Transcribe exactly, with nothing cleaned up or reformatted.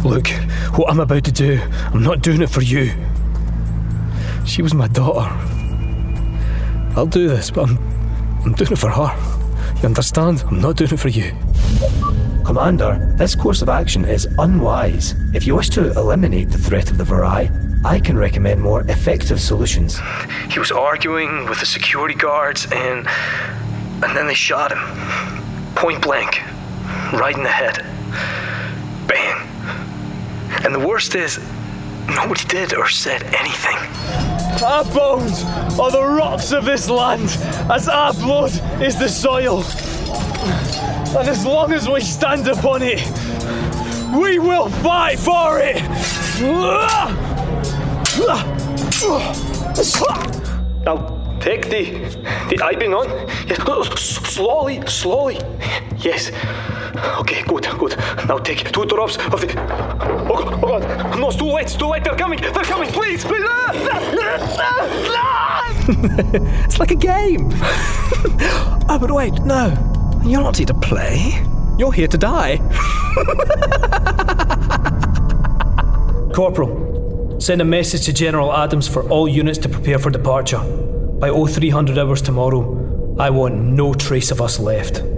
Look, what I'm about to do, I'm not doing it for you. She was my daughter. I'll do this, but I'm, I'm doing it for her. You understand? I'm not doing it for you. Commander, this course of action is unwise. If you wish to eliminate the threat of the Varai, I can recommend more effective solutions. He was arguing with the security guards and... and then they shot him. Point blank. Right in the head. Bang. And the worst is, nobody did or said anything. Our bones are the rocks of this land, as our blood is the soil. And as long as we stand upon it, we will fight for it! Now, take the... the Ibin on. Yes, slowly, slowly. Yes. Okay, good, good. Now take two drops of the... Oh God, oh God. No, it's too late, it's too late. They're coming, they're coming, please, please. It's like a game. Oh, but wait, no. You're not here to play. You're here to die. Corporal, send a message to General Adams for all units to prepare for departure. By oh three hundred hours tomorrow, I want no trace of us left.